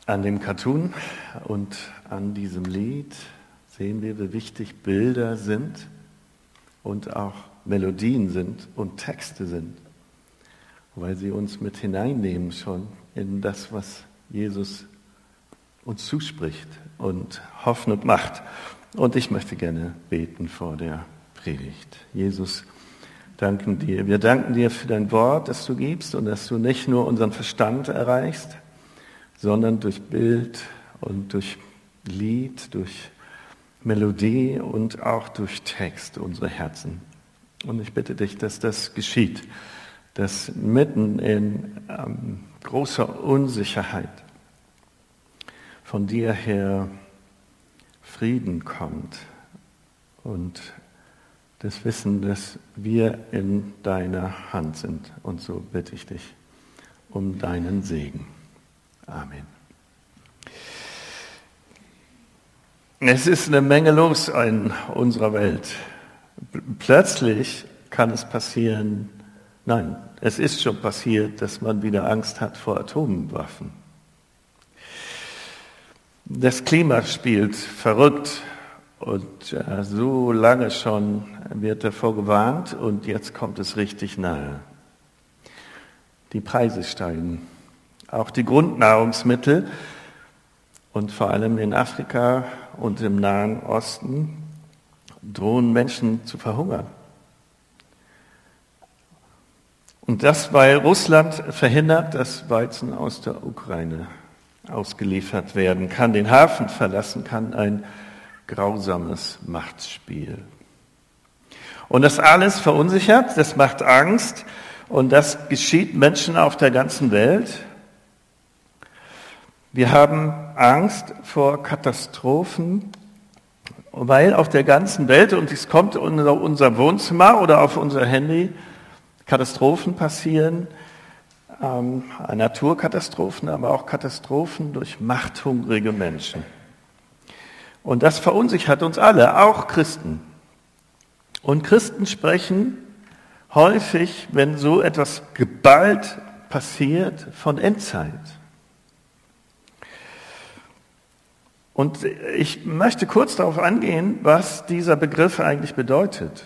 An dem Cartoon und an diesem Lied sehen wir, wie wichtig Bilder sind und auch Melodien sind und Texte sind, weil sie uns mit hineinnehmen schon in das, was Jesus uns zuspricht und Hoffnung macht. Und ich möchte gerne beten vor der Predigt. Jesus, danken dir. Wir danken dir für dein Wort, das du gibst und dass du nicht nur unseren Verstand erreichst, sondern durch Bild und durch Lied, durch Melodie und auch durch Text unsere Herzen. Und ich bitte dich, dass das geschieht, dass mitten in großer Unsicherheit von dir her Frieden kommt und das Wissen, dass wir in deiner Hand sind. Und so bitte ich dich um deinen Segen. Amen. Es ist eine Menge los in unserer Welt. Plötzlich kann es passieren, nein, es ist schon passiert, dass man wieder Angst hat vor Atomwaffen. Das Klima spielt verrückt und so lange schon wird davor gewarnt und jetzt kommt es richtig nahe. Die Preise steigen. Auch die Grundnahrungsmittel und vor allem in Afrika und im Nahen Osten drohen Menschen zu verhungern. Und das, weil Russland verhindert, dass Weizen aus der Ukraine ausgeliefert werden kann, den Hafen verlassen kann, ein grausames Machtspiel. Und das alles verunsichert, das macht Angst und das geschieht Menschen auf der ganzen Welt. Wir haben Angst vor Katastrophen, weil auf der ganzen Welt, und es kommt in unser Wohnzimmer oder auf unser Handy, Katastrophen passieren, Naturkatastrophen, aber auch Katastrophen durch machthungrige Menschen. Und das verunsichert uns alle, auch Christen. Und Christen sprechen häufig, wenn so etwas geballt passiert, von Endzeit. Und ich möchte kurz darauf angehen, was dieser Begriff eigentlich bedeutet.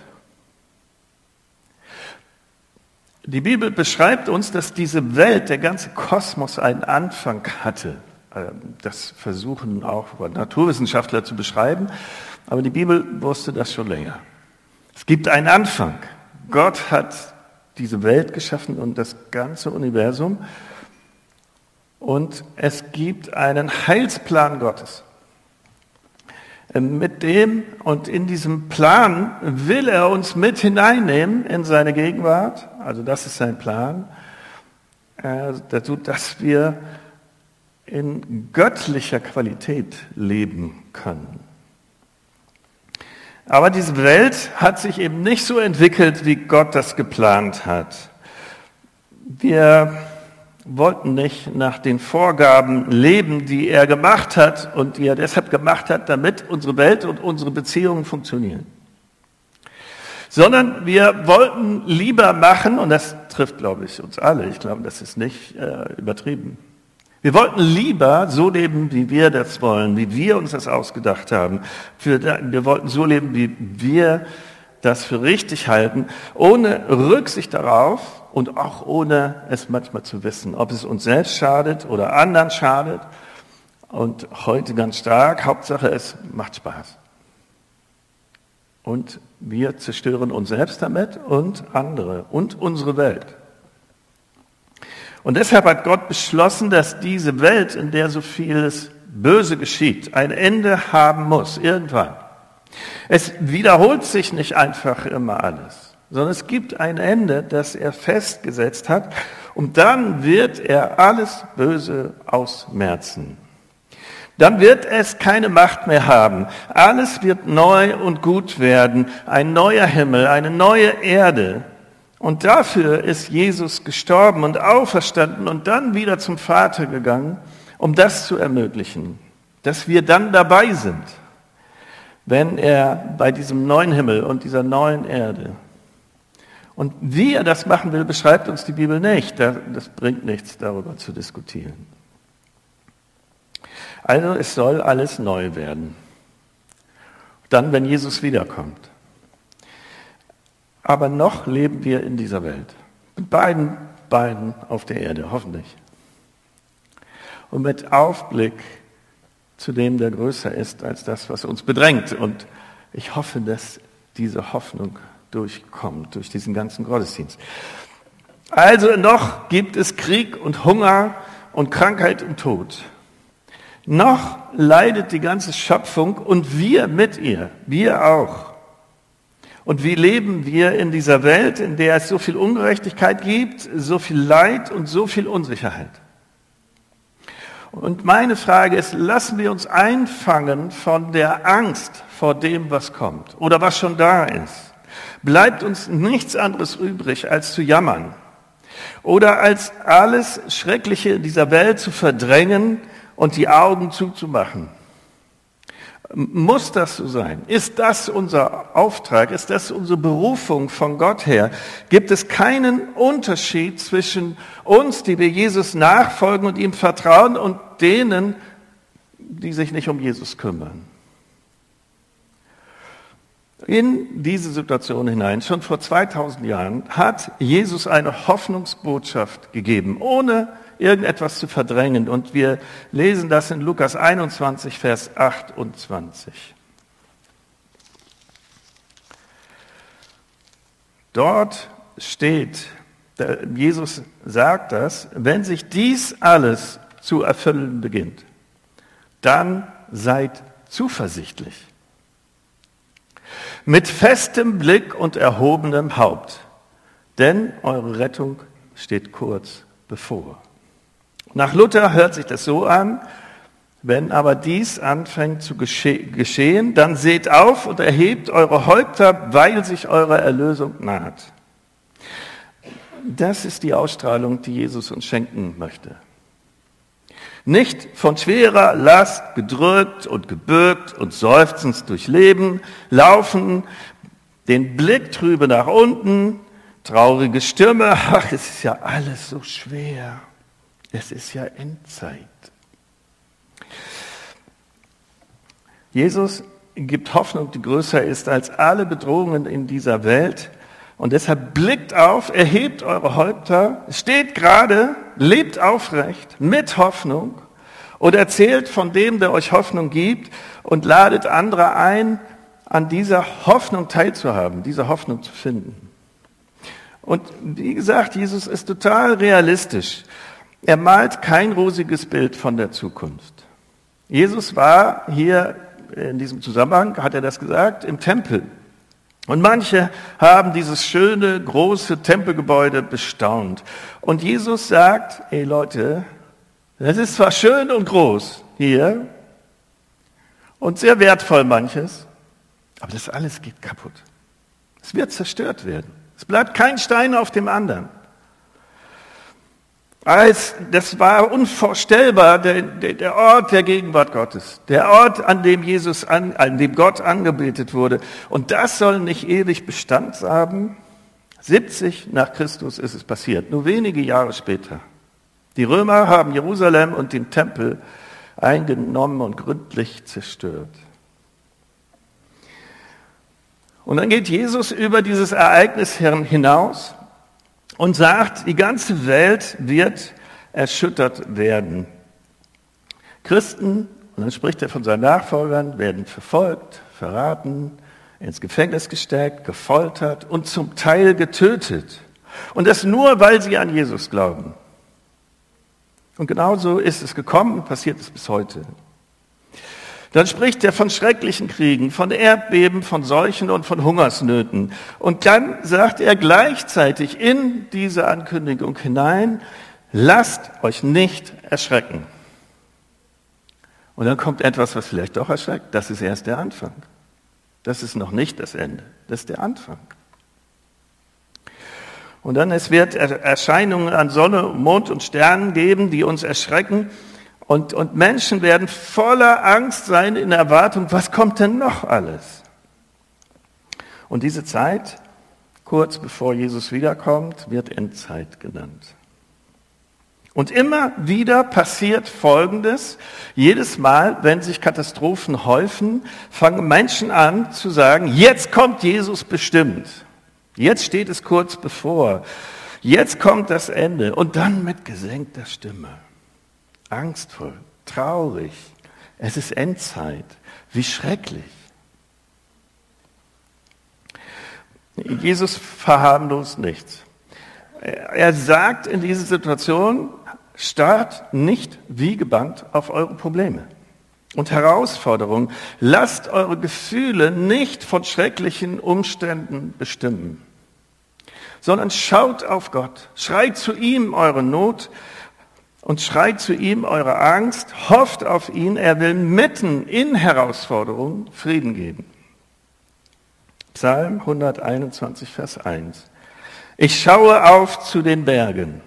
Die Bibel beschreibt uns, dass diese Welt, der ganze Kosmos einen Anfang hatte. Das versuchen auch Naturwissenschaftler zu beschreiben, aber die Bibel wusste das schon länger. Es gibt einen Anfang. Gott hat diese Welt geschaffen und das ganze Universum und es gibt einen Heilsplan Gottes. Mit dem und in diesem Plan will er uns mit hineinnehmen in seine Gegenwart. Also das ist sein Plan, dazu, dass wir in göttlicher Qualität leben können. Aber diese Welt hat sich eben nicht so entwickelt, wie Gott das geplant hat. Wir wollten nicht nach den Vorgaben leben, die er gemacht hat und die er deshalb gemacht hat, damit unsere Welt und unsere Beziehungen funktionieren. Sondern wir wollten lieber machen, und das trifft, glaube ich, uns alle, ich glaube, das ist nicht übertrieben. Wir wollten lieber so leben, wie wir das wollen, wie wir uns das ausgedacht haben. Wir wollten so leben, wie wir das für richtig halten, ohne Rücksicht darauf und auch ohne es manchmal zu wissen, ob es uns selbst schadet oder anderen schadet. Und heute ganz stark, Hauptsache es macht Spaß. Und wir zerstören uns selbst damit und andere und unsere Welt. Und deshalb hat Gott beschlossen, dass diese Welt, in der so vieles Böse geschieht, ein Ende haben muss, irgendwann. Es wiederholt sich nicht einfach immer alles, sondern es gibt ein Ende, das er festgesetzt hat und dann wird er alles Böse ausmerzen. Dann wird es keine Macht mehr haben. Alles wird neu und gut werden. Ein neuer Himmel, eine neue Erde. Und dafür ist Jesus gestorben und auferstanden und dann wieder zum Vater gegangen, um das zu ermöglichen, dass wir dann dabei sind, wenn er bei diesem neuen Himmel und dieser neuen Erde. Und wie er das machen will, beschreibt uns die Bibel nicht. Das bringt nichts, darüber zu diskutieren. Also es soll alles neu werden. Dann, wenn Jesus wiederkommt. Aber noch leben wir in dieser Welt. Mit beiden Beinen auf der Erde, hoffentlich. Und mit Aufblick zu dem, der größer ist als das, was uns bedrängt. Und ich hoffe, dass diese Hoffnung durchkommt, durch diesen ganzen Gottesdienst. Also noch gibt es Krieg und Hunger und Krankheit und Tod. Noch leidet die ganze Schöpfung und wir mit ihr, wir auch. Und wie leben wir in dieser Welt, in der es so viel Ungerechtigkeit gibt, so viel Leid und so viel Unsicherheit? Und meine Frage ist, lassen wir uns einfangen von der Angst vor dem, was kommt oder was schon da ist? Bleibt uns nichts anderes übrig, als zu jammern oder als alles Schreckliche in dieser Welt zu verdrängen und die Augen zuzumachen? Muss das so sein? Ist das unser Auftrag? Ist das unsere Berufung von Gott her? Gibt es keinen Unterschied zwischen uns, die wir Jesus nachfolgen und ihm vertrauen, und denen, die sich nicht um Jesus kümmern? In diese Situation hinein, schon vor 2000 Jahren, hat Jesus eine Hoffnungsbotschaft gegeben, ohne irgendetwas zu verdrängen. Und wir lesen das in Lukas 21, Vers 28. Dort steht, Jesus sagt das, wenn sich dies alles zu erfüllen beginnt, dann seid zuversichtlich. Mit festem Blick und erhobenem Haupt, denn eure Rettung steht kurz bevor. Nach Luther hört sich das so an: Wenn aber dies anfängt zu geschehen, dann seht auf und erhebt eure Häupter, weil sich eure Erlösung naht. Das ist die Ausstrahlung, die Jesus uns schenken möchte. Nicht von schwerer Last gedrückt und gebürgt und seufzend durch Leben laufen, den Blick trübe nach unten, traurige Stimme, ach, es ist ja alles so schwer. Es ist ja Endzeit. Jesus gibt Hoffnung, die größer ist als alle Bedrohungen in dieser Welt. Und deshalb blickt auf, erhebt eure Häupter, steht gerade, lebt aufrecht mit Hoffnung und erzählt von dem, der euch Hoffnung gibt, und ladet andere ein, an dieser Hoffnung teilzuhaben, diese Hoffnung zu finden. Und wie gesagt, Jesus ist total realistisch. Er malt kein rosiges Bild von der Zukunft. Jesus war hier, in diesem Zusammenhang hat er das gesagt, im Tempel. Und manche haben dieses schöne, große Tempelgebäude bestaunt. Und Jesus sagt, ey Leute, das ist zwar schön und groß hier und sehr wertvoll manches, aber das alles geht kaputt. Es wird zerstört werden. Es bleibt kein Stein auf dem anderen. Das war unvorstellbar, der Ort der Gegenwart Gottes, der Ort, an dem an dem Gott angebetet wurde. Und das soll nicht ewig Bestand haben. 70 nach Christus ist es passiert, nur wenige Jahre später. Die Römer haben Jerusalem und den Tempel eingenommen und gründlich zerstört. Und dann geht Jesus über dieses Ereignis hinaus und sagt, die ganze Welt wird erschüttert werden. Christen, und dann spricht er von seinen Nachfolgern, werden verfolgt, verraten, ins Gefängnis gesteckt, gefoltert und zum Teil getötet. Und das nur, weil sie an Jesus glauben. Und genauso ist es gekommen und passiert es bis heute. Dann spricht er von schrecklichen Kriegen, von Erdbeben, von Seuchen und von Hungersnöten. Und dann sagt er gleichzeitig in diese Ankündigung hinein, lasst euch nicht erschrecken. Und dann kommt etwas, was vielleicht doch erschreckt. Das ist erst der Anfang. Das ist noch nicht das Ende. Das ist der Anfang. Und dann, es wird Erscheinungen an Sonne, Mond und Sternen geben, die uns erschrecken. Und Menschen werden voller Angst sein in Erwartung, was kommt denn noch alles? Und diese Zeit, kurz bevor Jesus wiederkommt, wird Endzeit genannt. Und immer wieder passiert Folgendes. Jedes Mal, wenn sich Katastrophen häufen, fangen Menschen an zu sagen, jetzt kommt Jesus bestimmt. Jetzt steht es kurz bevor. Jetzt kommt das Ende. Und dann mit gesenkter Stimme. Angstvoll, traurig. Es ist Endzeit. Wie schrecklich. Jesus verharmlost nichts. Er sagt in dieser Situation, starrt nicht wie gebannt auf eure Probleme und Herausforderungen. Lasst eure Gefühle nicht von schrecklichen Umständen bestimmen, sondern schaut auf Gott. Schreit zu ihm eure Not und schreit zu ihm eure Angst. Hofft auf ihn. Er will mitten in Herausforderungen Frieden geben. Psalm 121, Vers 1. Ich schaue auf zu den Bergen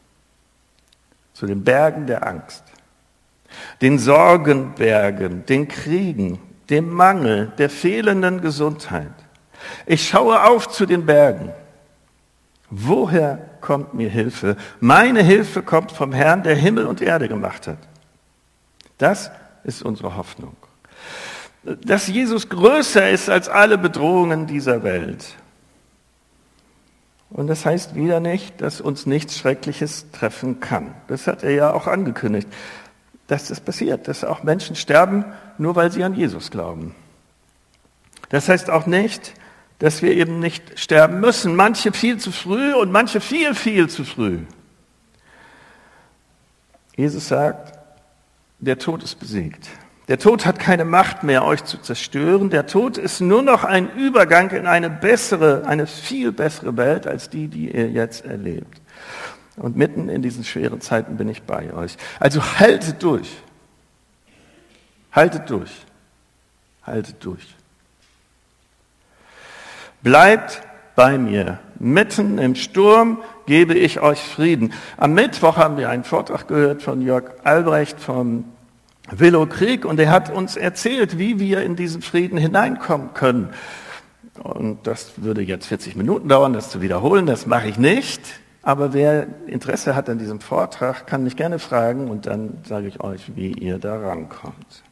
der Angst, den Sorgenbergen, den Kriegen, dem Mangel, der fehlenden Gesundheit. Ich schaue auf zu den Bergen. Woher kommt mir Hilfe? Meine Hilfe kommt vom Herrn, der Himmel und Erde gemacht hat. Das ist unsere Hoffnung. Dass Jesus größer ist als alle Bedrohungen dieser Welt. Und das heißt wieder nicht, dass uns nichts Schreckliches treffen kann. Das hat er ja auch angekündigt, dass das passiert, dass auch Menschen sterben, nur weil sie an Jesus glauben. Das heißt auch nicht, dass wir eben nicht sterben müssen. Manche viel zu früh und manche viel, viel zu früh. Jesus sagt, der Tod ist besiegt. Der Tod hat keine Macht mehr, euch zu zerstören. Der Tod ist nur noch ein Übergang in eine viel bessere Welt als die ihr jetzt erlebt. Und mitten in diesen schweren Zeiten bin ich bei euch. Also haltet durch. Haltet durch. Haltet durch. Bleibt bei mir. Mitten im Sturm gebe ich euch Frieden. Am Mittwoch haben wir einen Vortrag gehört von Jörg Albrecht vom Willow Creek und er hat uns erzählt, wie wir in diesen Frieden hineinkommen können. Und das würde jetzt 40 Minuten dauern, das zu wiederholen, das mache ich nicht. Aber wer Interesse hat an diesem Vortrag, kann mich gerne fragen und dann sage ich euch, wie ihr da rankommt.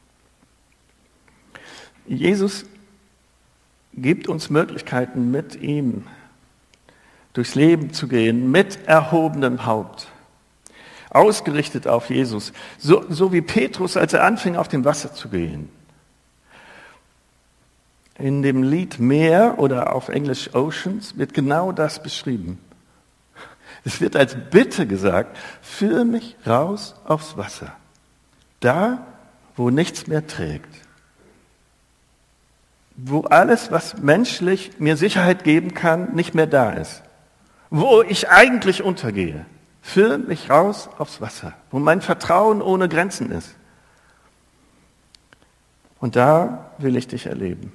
Jesus gibt uns Möglichkeiten, mit ihm durchs Leben zu gehen, mit erhobenem Haupt. Ausgerichtet auf Jesus, so wie Petrus, als er anfing, auf dem Wasser zu gehen. In dem Lied Meer oder auf Englisch Oceans wird genau das beschrieben. Es wird als Bitte gesagt, führe mich raus aufs Wasser, da, wo nichts mehr trägt, wo alles, was menschlich mir Sicherheit geben kann, nicht mehr da ist, wo ich eigentlich untergehe. Führe mich raus aufs Wasser, wo mein Vertrauen ohne Grenzen ist. Und da will ich dich erleben.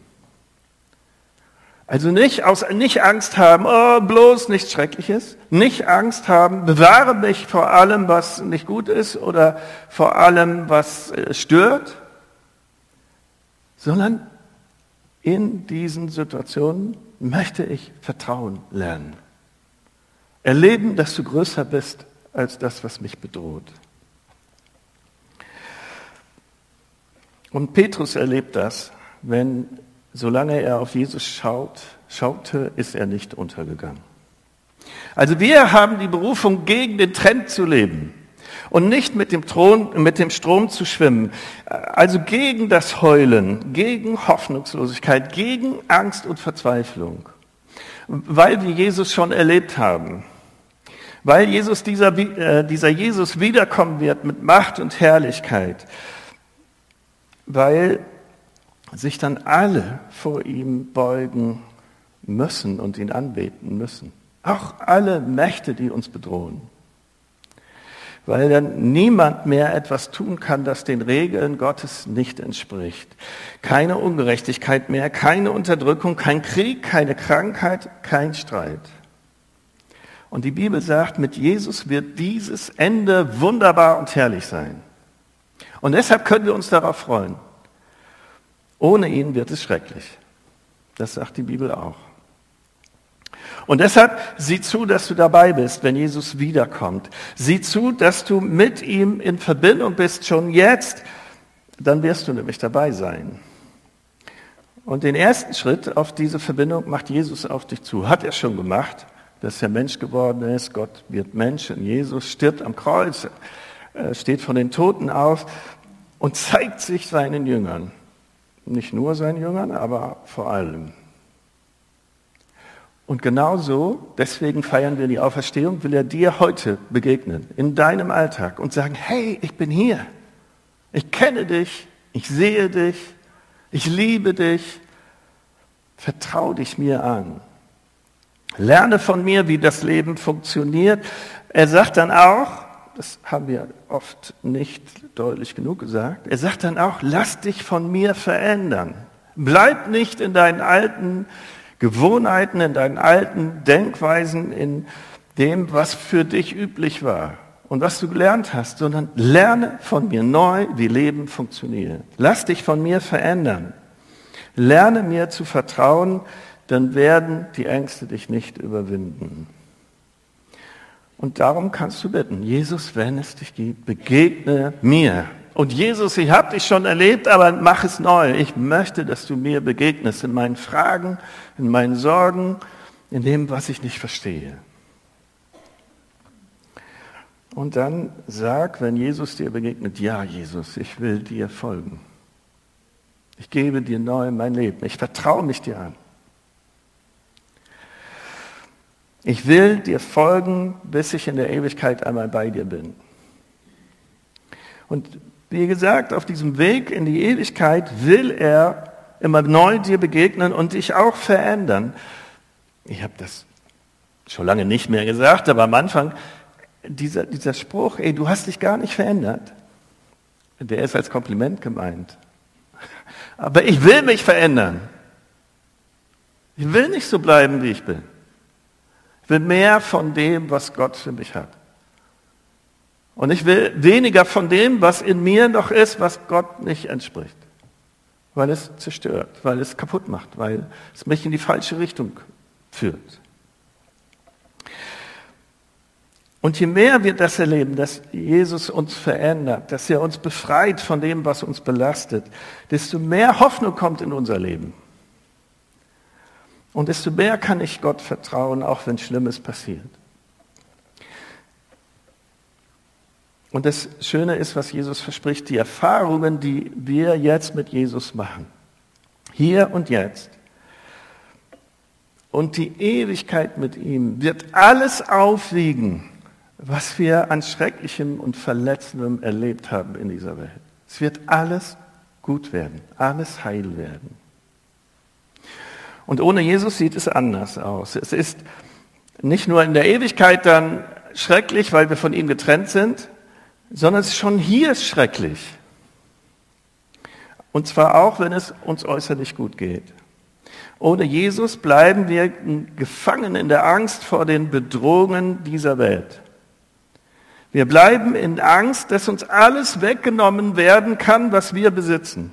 Also nicht Angst haben, oh, bloß nichts Schreckliches. Nicht Angst haben, bewahre mich vor allem, was nicht gut ist oder vor allem, was stört. Sondern in diesen Situationen möchte ich Vertrauen lernen. Erleben, dass du größer bist als das, was mich bedroht. Und Petrus erlebt das, solange er auf Jesus schaute, ist er nicht untergegangen. Also wir haben die Berufung, gegen den Trend zu leben und nicht mit dem Strom zu schwimmen. Also gegen das Heulen, gegen Hoffnungslosigkeit, gegen Angst und Verzweiflung. Weil wir Jesus schon erlebt haben. Weil dieser Jesus wiederkommen wird mit Macht und Herrlichkeit. Weil sich dann alle vor ihm beugen müssen und ihn anbeten müssen. Auch alle Mächte, die uns bedrohen. Weil dann niemand mehr etwas tun kann, das den Regeln Gottes nicht entspricht. Keine Ungerechtigkeit mehr, keine Unterdrückung, kein Krieg, keine Krankheit, kein Streit. Und die Bibel sagt, mit Jesus wird dieses Ende wunderbar und herrlich sein. Und deshalb können wir uns darauf freuen. Ohne ihn wird es schrecklich. Das sagt die Bibel auch. Und deshalb sieh zu, dass du dabei bist, wenn Jesus wiederkommt. Sieh zu, dass du mit ihm in Verbindung bist, schon jetzt. Dann wirst du nämlich dabei sein. Und den ersten Schritt auf diese Verbindung macht Jesus auf dich zu. Hat er schon gemacht, dass er Mensch geworden ist. Gott wird Mensch und Jesus stirbt am Kreuz, steht von den Toten auf und zeigt sich seinen Jüngern. Nicht nur seinen Jüngern, aber vor allem. Und genauso, deswegen feiern wir die Auferstehung, will er dir heute begegnen, in deinem Alltag und sagen, hey, ich bin hier. Ich kenne dich, ich sehe dich, ich liebe dich. Vertrau dich mir an. Lerne von mir, wie das Leben funktioniert. Er sagt dann auch, das haben wir oft nicht deutlich genug gesagt, er sagt dann auch, lass dich von mir verändern. Bleib nicht in deinen alten Gewohnheiten, in deinen alten Denkweisen, in dem, was für dich üblich war und was du gelernt hast, sondern lerne von mir neu, wie Leben funktioniert. Lass dich von mir verändern. Lerne mir zu vertrauen, dann werden die Ängste dich nicht überwinden. Und darum kannst du bitten, Jesus, wenn es dich gibt, begegne mir. Und Jesus, ich habe dich schon erlebt, aber mach es neu. Ich möchte, dass du mir begegnest in meinen Fragen, in meinen Sorgen, in dem, was ich nicht verstehe. Und dann sag, wenn Jesus dir begegnet, ja, Jesus, ich will dir folgen. Ich gebe dir neu mein Leben. Ich vertraue mich dir an. Ich will dir folgen, bis ich in der Ewigkeit einmal bei dir bin. Und wie gesagt, auf diesem Weg in die Ewigkeit will er immer neu dir begegnen und dich auch verändern. Ich habe das schon lange nicht mehr gesagt, aber am Anfang dieser Spruch, ey, du hast dich gar nicht verändert, der ist als Kompliment gemeint. Aber ich will mich verändern. Ich will nicht so bleiben, wie ich bin. Ich will mehr von dem, was Gott für mich hat. Und ich will weniger von dem, was in mir noch ist, was Gott nicht entspricht. Weil es zerstört, weil es kaputt macht, weil es mich in die falsche Richtung führt. Und je mehr wir das erleben, dass Jesus uns verändert, dass er uns befreit von dem, was uns belastet, desto mehr Hoffnung kommt in unser Leben. Und desto mehr kann ich Gott vertrauen, auch wenn Schlimmes passiert. Und das Schöne ist, was Jesus verspricht, die Erfahrungen, die wir jetzt mit Jesus machen. Hier und jetzt. Und die Ewigkeit mit ihm wird alles aufwiegen, was wir an Schrecklichem und Verletzendem erlebt haben in dieser Welt. Es wird alles gut werden, alles heil werden. Und ohne Jesus sieht es anders aus. Es ist nicht nur in der Ewigkeit dann schrecklich, weil wir von ihm getrennt sind, sondern es ist schon hier schrecklich. Und zwar auch, wenn es uns äußerlich gut geht. Ohne Jesus bleiben wir gefangen in der Angst vor den Bedrohungen dieser Welt. Wir bleiben in Angst, dass uns alles weggenommen werden kann, was wir besitzen.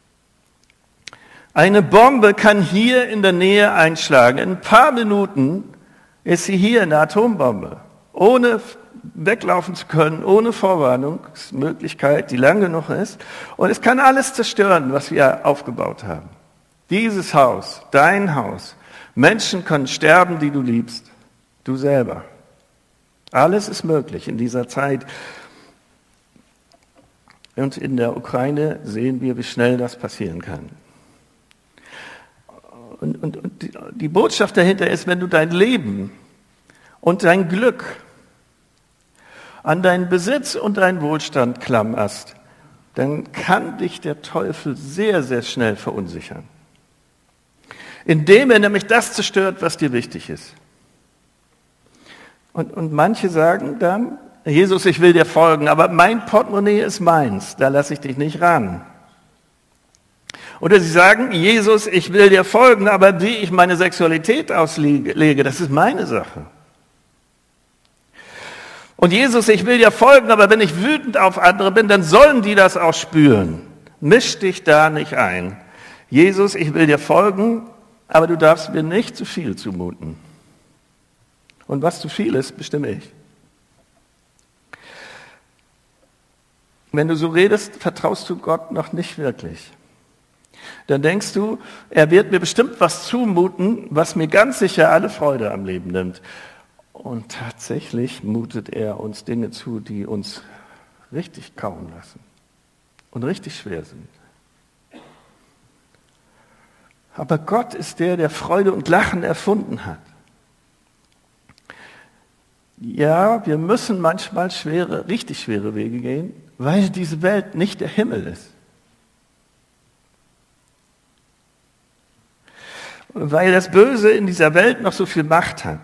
Eine Bombe kann hier in der Nähe einschlagen. In ein paar Minuten ist sie hier, eine Atombombe. Ohne weglaufen zu können, ohne Vorwarnungsmöglichkeit, die lang genug ist. Und es kann alles zerstören, was wir aufgebaut haben. Dieses Haus, dein Haus. Menschen können sterben, die du liebst. Du selber. Alles ist möglich in dieser Zeit. Und in der Ukraine sehen wir, wie schnell das passieren kann. Und die Botschaft dahinter ist, wenn du dein Leben und dein Glück an deinen Besitz und deinen Wohlstand klammerst, dann kann dich der Teufel sehr, sehr schnell verunsichern. Indem er nämlich das zerstört, was dir wichtig ist. Und manche sagen dann, Jesus, ich will dir folgen, aber mein Portemonnaie ist meins, da lasse ich dich nicht ran. Oder sie sagen, Jesus, ich will dir folgen, aber wie ich meine Sexualität auslege, das ist meine Sache. Und Jesus, ich will dir folgen, aber wenn ich wütend auf andere bin, dann sollen die das auch spüren. Misch dich da nicht ein. Jesus, ich will dir folgen, aber du darfst mir nicht zu viel zumuten. Und was zu viel ist, bestimme ich. Wenn du so redest, vertraust du Gott noch nicht wirklich. Dann denkst du, er wird mir bestimmt was zumuten, was mir ganz sicher alle Freude am Leben nimmt. Und tatsächlich mutet er uns Dinge zu, die uns richtig kauen lassen und richtig schwer sind. Aber Gott ist der, der Freude und Lachen erfunden hat. Ja, wir müssen manchmal richtig schwere Wege gehen, weil diese Welt nicht der Himmel ist. Weil das Böse in dieser Welt noch so viel Macht hat.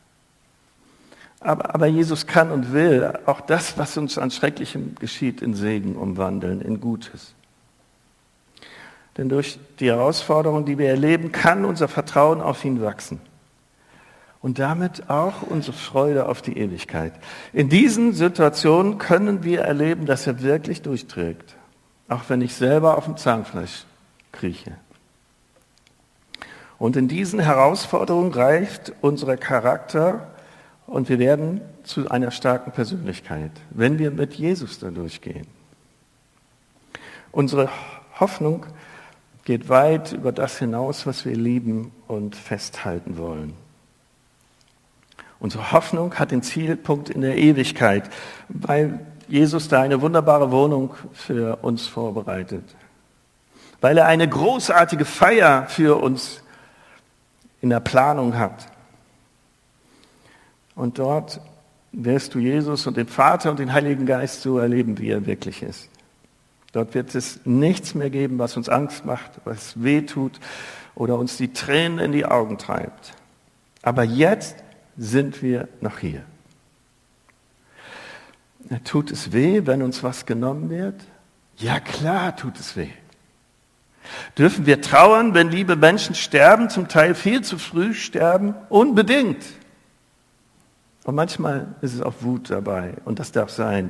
Aber Jesus kann und will auch das, was uns an Schrecklichem geschieht, in Segen umwandeln, in Gutes. Denn durch die Herausforderungen, die wir erleben, kann unser Vertrauen auf ihn wachsen. Und damit auch unsere Freude auf die Ewigkeit. In diesen Situationen können wir erleben, dass er wirklich durchträgt. Auch wenn ich selber auf dem Zahnfleisch krieche. Und in diesen Herausforderungen reift unser Charakter und wir werden zu einer starken Persönlichkeit, wenn wir mit Jesus da durchgehen. Unsere Hoffnung geht weit über das hinaus, was wir lieben und festhalten wollen. Unsere Hoffnung hat den Zielpunkt in der Ewigkeit, weil Jesus da eine wunderbare Wohnung für uns vorbereitet. Weil er eine großartige Feier für uns in der Planung hat. Und dort wirst du Jesus und den Vater und den Heiligen Geist so erleben, wie er wirklich ist. Dort wird es nichts mehr geben, was uns Angst macht, was weh tut oder uns die Tränen in die Augen treibt. Aber jetzt sind wir noch hier. Tut es weh, wenn uns was genommen wird? Ja, klar tut es weh. Dürfen wir trauern, wenn liebe Menschen sterben, zum Teil viel zu früh sterben? Unbedingt. Und manchmal ist es auch Wut dabei und das darf sein.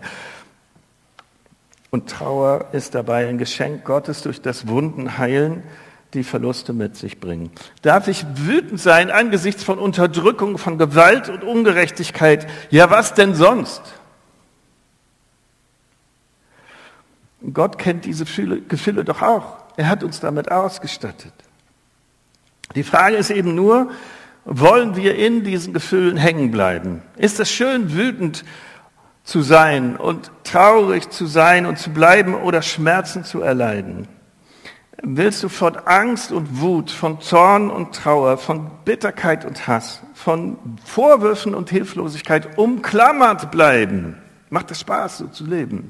Und Trauer ist dabei ein Geschenk Gottes, durch das Wunden heilen, die Verluste mit sich bringen. Darf ich wütend sein angesichts von Unterdrückung, von Gewalt und Ungerechtigkeit? Ja, was denn sonst? Gott kennt diese Gefühle doch auch. Er hat uns damit ausgestattet. Die Frage ist eben nur, wollen wir in diesen Gefühlen hängen bleiben? Ist es schön, wütend zu sein und traurig zu sein und zu bleiben oder Schmerzen zu erleiden? Willst du von Angst und Wut, von Zorn und Trauer, von Bitterkeit und Hass, von Vorwürfen und Hilflosigkeit umklammert bleiben? Macht es Spaß, so zu leben?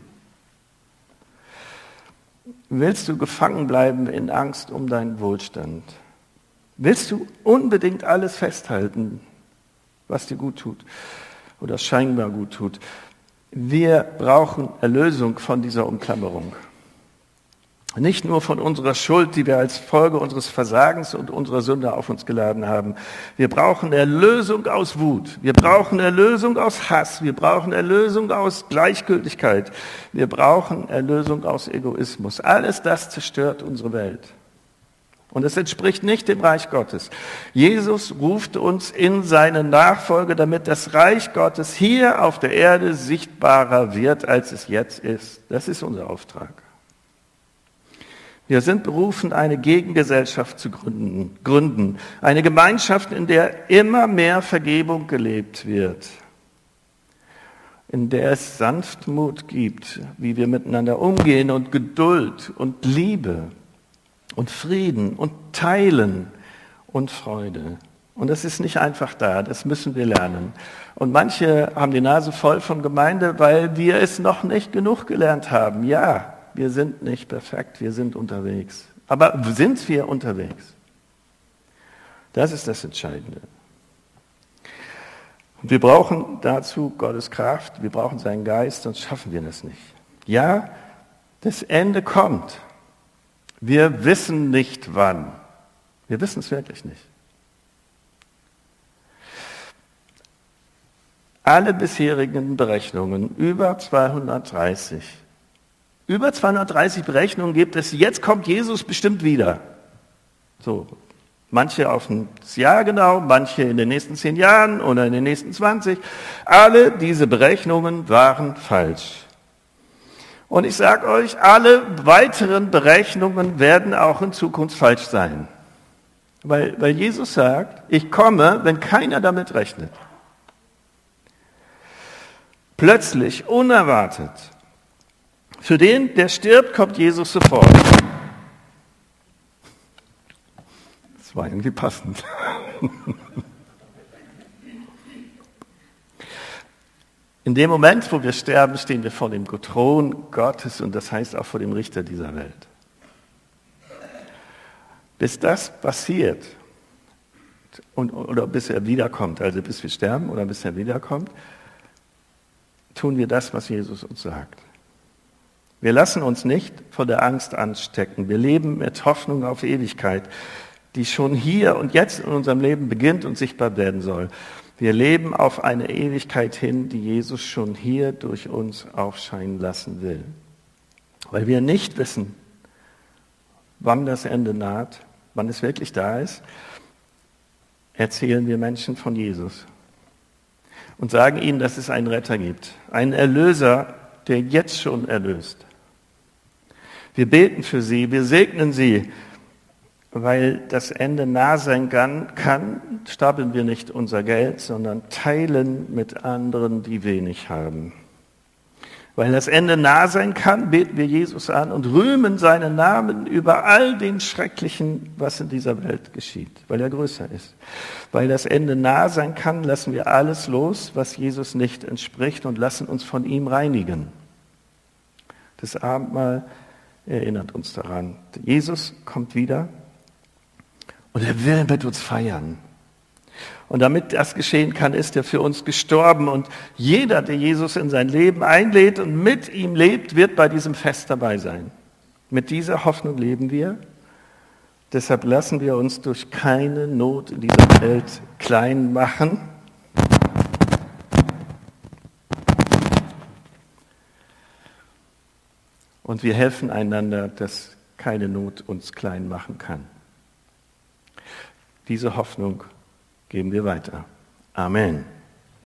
Willst du gefangen bleiben in Angst um deinen Wohlstand? Willst du unbedingt alles festhalten, was dir gut tut oder scheinbar gut tut? Wir brauchen Erlösung von dieser Umklammerung. Nicht nur von unserer Schuld, die wir als Folge unseres Versagens und unserer Sünde auf uns geladen haben. Wir brauchen Erlösung aus Wut. Wir brauchen Erlösung aus Hass. Wir brauchen Erlösung aus Gleichgültigkeit. Wir brauchen Erlösung aus Egoismus. Alles das zerstört unsere Welt. Und es entspricht nicht dem Reich Gottes. Jesus ruft uns in seine Nachfolge, damit das Reich Gottes hier auf der Erde sichtbarer wird, als es jetzt ist. Das ist unser Auftrag. Wir sind berufen, eine Gegengesellschaft zu gründen. Eine Gemeinschaft, in der immer mehr Vergebung gelebt wird. In der es Sanftmut gibt, wie wir miteinander umgehen und Geduld und Liebe und Frieden und Teilen und Freude. Und das ist nicht einfach da, das müssen wir lernen. Und manche haben die Nase voll von Gemeinde, weil wir es noch nicht genug gelernt haben. Ja, wir sind nicht perfekt, wir sind unterwegs. Aber sind wir unterwegs? Das ist das Entscheidende. Und wir brauchen dazu Gottes Kraft, wir brauchen seinen Geist, sonst schaffen wir das nicht. Ja, das Ende kommt. Wir wissen nicht wann. Wir wissen es wirklich nicht. Alle bisherigen Berechnungen, über 230 Berechnungen gibt es, jetzt kommt Jesus bestimmt wieder. So, Manche auf ein Jahr genau, manche in den nächsten 10 Jahren oder in den nächsten 20. Alle diese Berechnungen waren falsch. Und ich sage euch, alle weiteren Berechnungen werden auch in Zukunft falsch sein. Weil Jesus sagt, ich komme, wenn keiner damit rechnet. Plötzlich, unerwartet. Für den, der stirbt, kommt Jesus sofort. Das war irgendwie passend. In dem Moment, wo wir sterben, stehen wir vor dem Thron Gottes und das heißt auch vor dem Richter dieser Welt. Bis das passiert oder bis er wiederkommt, also bis wir sterben oder bis er wiederkommt, tun wir das, was Jesus uns sagt. Wir lassen uns nicht von der Angst anstecken. Wir leben mit Hoffnung auf Ewigkeit, die schon hier und jetzt in unserem Leben beginnt und sichtbar werden soll. Wir leben auf eine Ewigkeit hin, die Jesus schon hier durch uns aufscheinen lassen will. Weil wir nicht wissen, wann das Ende naht, wann es wirklich da ist, erzählen wir Menschen von Jesus und sagen ihnen, dass es einen Retter gibt, einen Erlöser, der jetzt schon erlöst. Wir beten für sie, wir segnen sie, weil das Ende nah sein kann, stapeln wir nicht unser Geld, sondern teilen mit anderen, die wenig haben. Weil das Ende nah sein kann, beten wir Jesus an und rühmen seinen Namen über all den Schrecklichen, was in dieser Welt geschieht, weil er größer ist. Weil das Ende nah sein kann, lassen wir alles los, was Jesus nicht entspricht und lassen uns von ihm reinigen. Das Abendmahl erinnert uns daran. Jesus kommt wieder und er will mit uns feiern. Und damit das geschehen kann, ist er für uns gestorben. Und jeder, der Jesus in sein Leben einlädt und mit ihm lebt, wird bei diesem Fest dabei sein. Mit dieser Hoffnung leben wir. Deshalb lassen wir uns durch keine Not in dieser Welt klein machen. Und wir helfen einander, dass keine Not uns klein machen kann. Diese Hoffnung geben wir weiter. Amen.